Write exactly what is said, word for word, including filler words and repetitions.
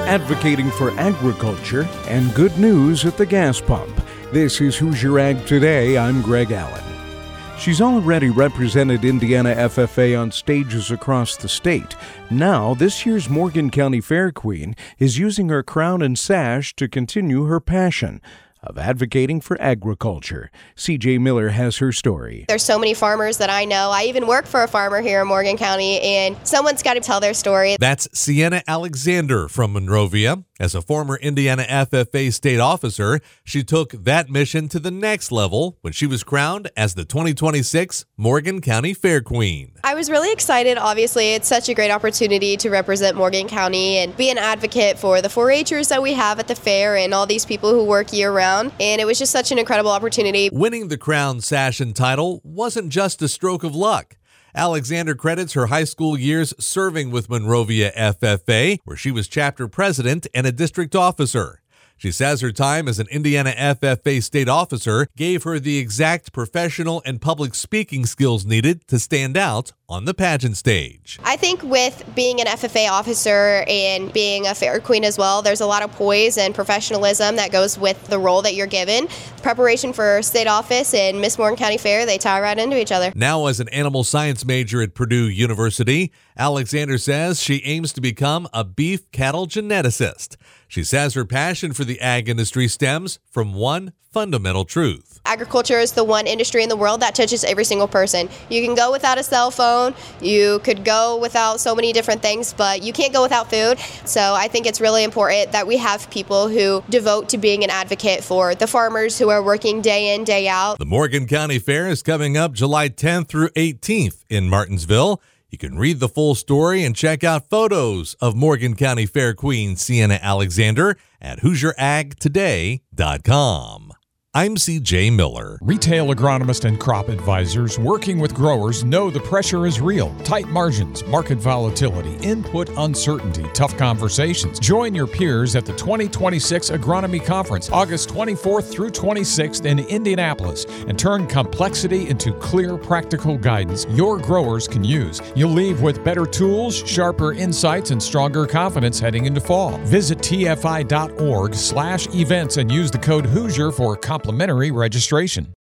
advocating for agriculture, and good news at the gas pump. This is Who's Your Ag Today. I'm Greg Allen. She's already represented Indiana F F A on stages across the state. Now, this year's Morgan County Fair Queen is using her crown and sash to continue her passion of advocating for agriculture. C J Miller has her story. There's so many farmers that I know. I even work for a farmer here in Morgan County, and someone's got to tell their story. That's Sienna Alexander from Monrovia. As a former Indiana F F A state officer, she took that mission to the next level when she was crowned as the twenty twenty-six Morgan County Fair Queen. I was really excited. Obviously, it's such a great opportunity to represent Morgan County and be an advocate for the four H'ers that we have at the fair and all these people who work year-round. And it was just such an incredible opportunity. Winning the crown, sash, and title wasn't just a stroke of luck. Alexander credits her high school years serving with Monrovia F F A, where she was chapter president and a district officer. She says her time as an Indiana F F A state officer gave her the exact professional and public speaking skills needed to stand out on the pageant stage. I think with being an F F A officer and being a fair queen as well, there's a lot of poise and professionalism that goes with the role that you're given. Preparation for state office and Miss Morgan County Fair, they tie right into each other. Now as an animal science major at Purdue University, Alexander says she aims to become a beef cattle geneticist. She says her passion for the ag industry stems from one fundamental truth. Agriculture is the one industry in the world that touches every single person. You can go without a cell phone, you could go without so many different things, but you can't go without food. So I think it's really important that we have people who devote to being an advocate for the farmers who are working day in, day out. The Morgan County Fair is coming up July tenth through eighteenth in Martinsville. You can read the full story and check out photos of Morgan County Fair Queen Sienna Alexander at Hoosier Ag Today dot com. I'm C J Miller. Retail agronomists and crop advisors working with growers know the pressure is real. Tight margins, market volatility, input uncertainty, tough conversations. Join your peers at the twenty twenty-six Agronomy Conference, August twenty-fourth through twenty-sixth in Indianapolis, and turn complexity into clear, practical guidance your growers can use. You'll leave with better tools, sharper insights, and stronger confidence heading into fall. Visit T F I dot org slash events and use the code Hoosier for a complimentary registration.